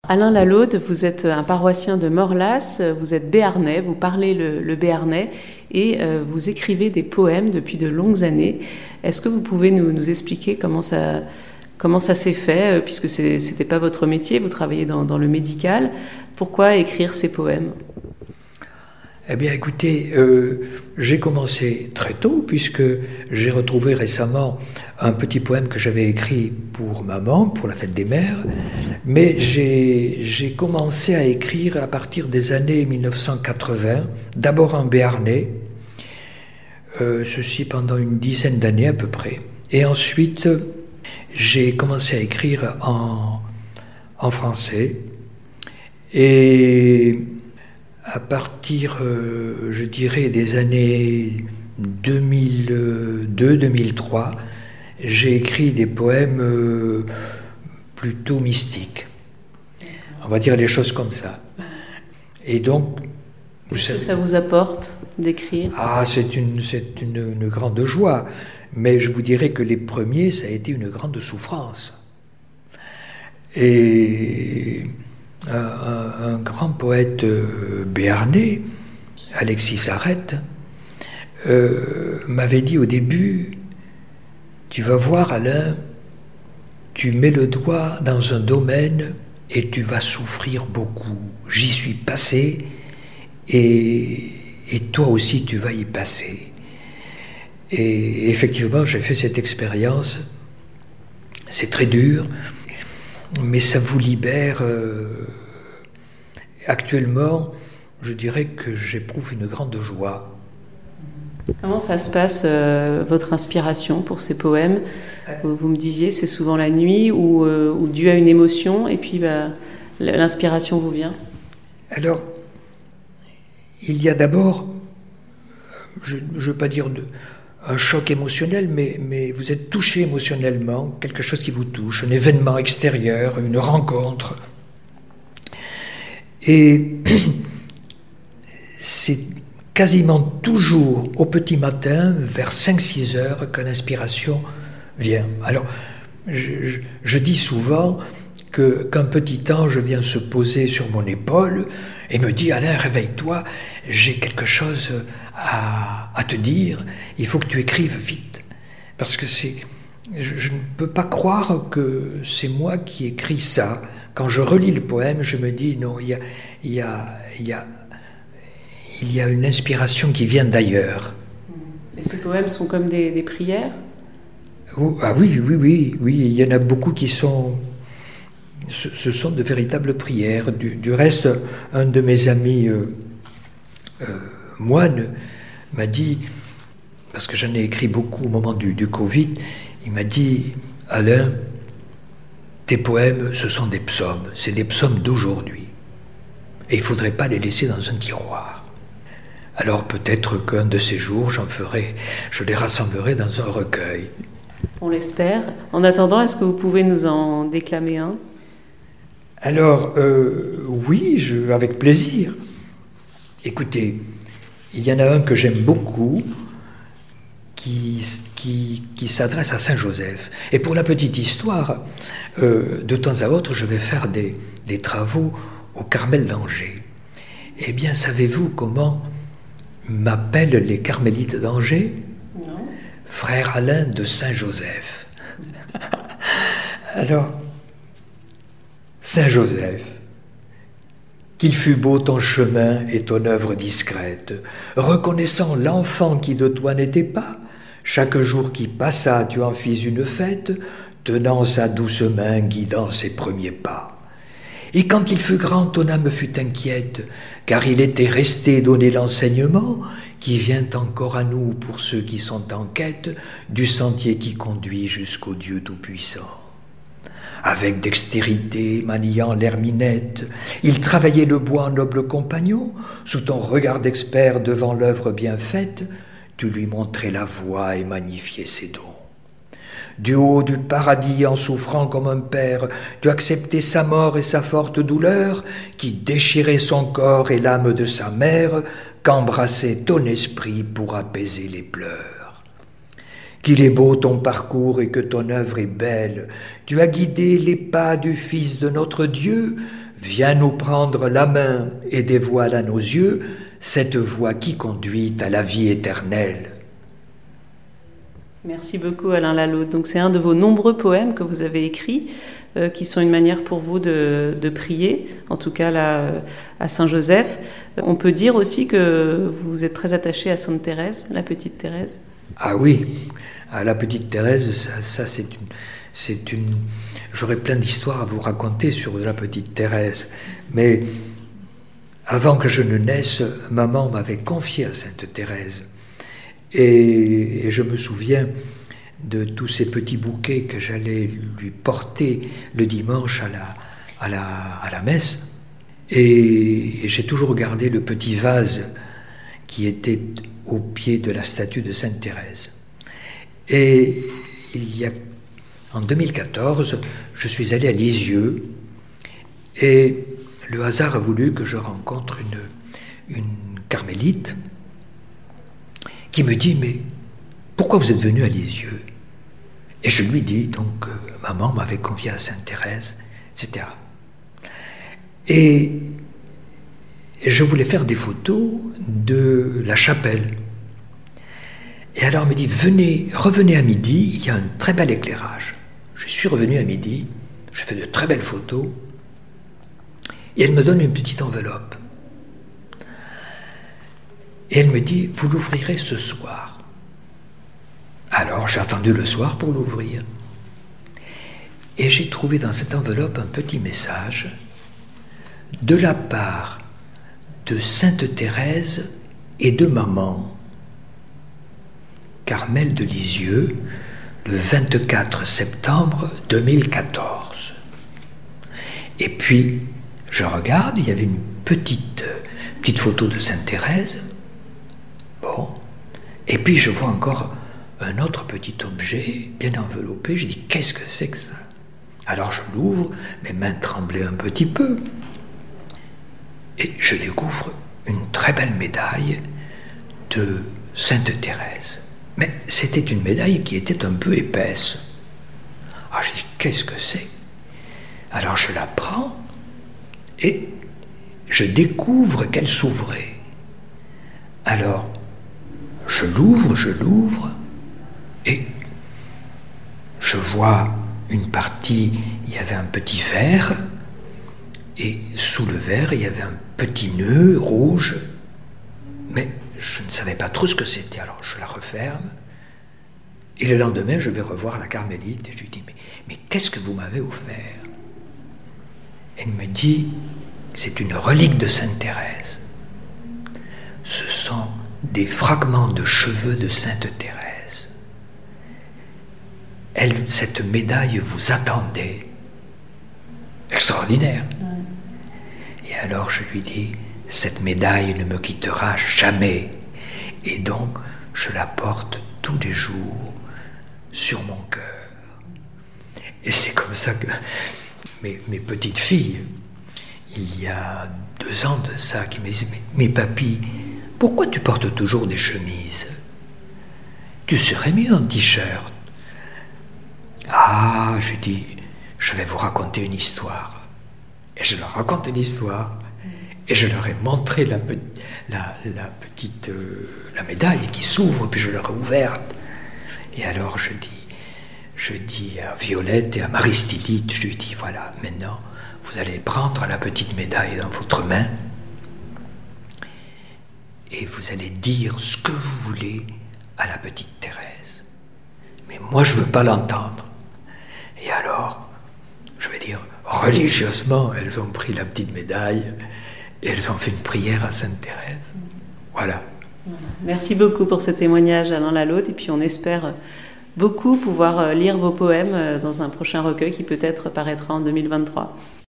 Alain Lalaude, vous êtes un paroissien de Morlas, vous êtes béarnais, vous parlez le béarnais et vous écrivez des poèmes depuis de longues années. Est-ce que vous pouvez nous expliquer comment ça s'est fait, puisque ce n'était pas votre métier, vous travaillez dans le médical. Pourquoi écrire ces poèmes ? Eh bien, écoutez, j'ai commencé très tôt puisque j'ai retrouvé récemment un petit poème que j'avais écrit pour maman, pour la fête des mères, mais j'ai commencé à écrire à partir des années 1980, d'abord en béarnais, ceci pendant une dizaine d'années à peu près, et ensuite j'ai commencé à écrire en français, et à partir, je dirais, des années 2002-2003, j'ai écrit des poèmes plutôt mystiques. On va dire les choses comme ça. Et donc... Qu'est-ce que ça vous apporte d'écrire ? Ah, c'est une grande joie. Mais je vous dirais que les premiers, ça a été une grande souffrance. Et... Un grand poète béarnais, Alexis Sarrette, m'avait dit au début, tu vas voir Alain, tu mets le doigt dans un domaine et tu vas souffrir beaucoup. J'y suis passé et toi aussi tu vas y passer. Et effectivement, j'ai fait cette expérience, c'est très dur, mais ça vous libère. Actuellement, je dirais que j'éprouve une grande joie. Comment ça se passe, votre inspiration pour ces poèmes ? Vous me disiez, c'est souvent la nuit ou dû à une émotion, et puis l'inspiration vous vient ? Alors, il y a d'abord, je ne veux pas dire un choc émotionnel, mais vous êtes touché émotionnellement, quelque chose qui vous touche, un événement extérieur, une rencontre. Et c'est quasiment toujours au petit matin, vers 5-6 heures, que l'inspiration vient. Alors, je dis souvent qu'un petit ange vient se poser sur mon épaule et me dit « Alain, réveille-toi, j'ai quelque chose à te dire, il faut que tu écrives vite. » Parce que je ne peux pas croire que c'est moi qui écris ça. Quand je relis le poème, je me dis non, il y a une inspiration qui vient d'ailleurs. Et ces poèmes sont comme des prières ? Ah oui, il y en a beaucoup qui sont... Ce sont de véritables prières. Du reste, un de mes amis moines m'a dit, parce que j'en ai écrit beaucoup au moment du Covid, il m'a dit « Alain, tes poèmes, ce sont des psaumes, c'est des psaumes d'aujourd'hui. Et il ne faudrait pas les laisser dans un tiroir. Alors peut-être qu'un de ces jours, je les rassemblerai dans un recueil. » On l'espère. En attendant, est-ce que vous pouvez nous en déclamer un ? Alors, oui, avec plaisir. Écoutez, il y en a un que j'aime beaucoup, qui s'adresse à Saint-Joseph. Et pour la petite histoire, de temps à autre, je vais faire des travaux au Carmel d'Angers. Eh bien, savez-vous comment m'appellent les carmélites d'Angers ? Non. Frère Alain de Saint-Joseph. Alors, Saint-Joseph, qu'il fut beau ton chemin et ton œuvre discrète, reconnaissant l'enfant qui de toi n'était pas, chaque jour qui passa, tu en fis une fête, tenant sa douce main, guidant ses premiers pas. Et quand il fut grand, ton âme fut inquiète, car il était resté donner l'enseignement qui vient encore à nous pour ceux qui sont en quête du sentier qui conduit jusqu'au Dieu Tout-Puissant. Avec dextérité, maniant l'herminette, il travaillait le bois en noble compagnon, sous ton regard d'expert devant l'œuvre bien faite, tu lui montrais la voie et magnifiais ses dons. Du haut du paradis, en souffrant comme un père, tu acceptais sa mort et sa forte douleur, qui déchirait son corps et l'âme de sa mère, qu'embrassait ton esprit pour apaiser les pleurs. Qu'il est beau ton parcours et que ton œuvre est belle, tu as guidé les pas du Fils de notre Dieu viens nous prendre la main et dévoile à nos yeux cette voie qui conduit à la vie éternelle. Merci beaucoup Alain Lalaude. Donc c'est un de vos nombreux poèmes que vous avez écrits, qui sont une manière pour vous de prier, en tout cas là à Saint-Joseph. On peut dire aussi que vous êtes très attaché à Sainte Thérèse, la petite Thérèse. Ah oui, à la petite Thérèse, ça c'est une... J'aurais plein d'histoires à vous raconter sur la petite Thérèse, mais avant que je ne naisse, maman m'avait confié à Sainte Thérèse. Et je me souviens de tous ces petits bouquets que j'allais lui porter le dimanche à la messe. Et j'ai toujours gardé le petit vase qui était au pied de la statue de Sainte Thérèse. Et en 2014, je suis allé à Lisieux et le hasard a voulu que je rencontre une carmélite qui me dit « Mais pourquoi vous êtes venu à Lisieux ?» Et je lui dis donc maman m'avait convié à Sainte Thérèse, etc. Et je voulais faire des photos de la chapelle. Et alors elle me dit « revenez à midi, il y a un très bel éclairage. » Je suis revenu à midi, je fais de très belles photos, et elle me donne une petite enveloppe. Et elle me dit « Vous l'ouvrirez ce soir. » Alors j'ai attendu le soir pour l'ouvrir. Et j'ai trouvé dans cette enveloppe un petit message de la part de Sainte Thérèse et de maman, Carmel de Lisieux, le 24 septembre 2014. Et puis, je regarde, il y avait une petite photo de Sainte Thérèse. Bon. Et puis, je vois encore un autre petit objet, bien enveloppé. Je dis, qu'est-ce que c'est que ça? Alors, je l'ouvre, mes mains tremblaient un petit peu. Et je découvre une très belle médaille de Sainte Thérèse. Mais c'était une médaille qui était un peu épaisse. Alors je dis, qu'est-ce que c'est? Alors je la prends et je découvre qu'elle s'ouvrait. Alors je l'ouvre et je vois une partie, il y avait un petit verre et sous le verre il y avait un petit nœud rouge, mais je ne savais pas trop ce que c'était, alors je la referme. Et le lendemain, je vais revoir la carmélite et je lui dis, mais qu'est-ce que vous m'avez offert? Elle me dit, c'est une relique de Sainte Thérèse. Ce sont des fragments de cheveux de Sainte Thérèse. Cette médaille vous attendait. Extraordinaire. Et alors je lui dis, cette médaille ne me quittera jamais. Et donc, je la porte tous les jours sur mon cœur. Et c'est comme ça que mes petites filles, il y a 2 ans de ça, qui me disaient, mais papy, pourquoi tu portes toujours des chemises? Tu serais mieux en t-shirt. Ah, je dis, je vais vous raconter une histoire. Et je leur raconte une histoire. Et je leur ai montré la médaille qui s'ouvre, puis je leur ai ouverte. Et alors je dis à Violette et à Marie-Stylite, je lui dis, voilà, maintenant, vous allez prendre la petite médaille dans votre main et vous allez dire ce que vous voulez à la petite Thérèse. Mais moi, je ne veux pas l'entendre. Et alors, je vais dire, religieusement, elles ont pris la petite médaille et elles ont fait une prière à Sainte Thérèse. Voilà. Merci beaucoup pour ce témoignage, Alain Lalaude, et puis on espère beaucoup pouvoir lire vos poèmes dans un prochain recueil qui peut-être paraîtra en 2023.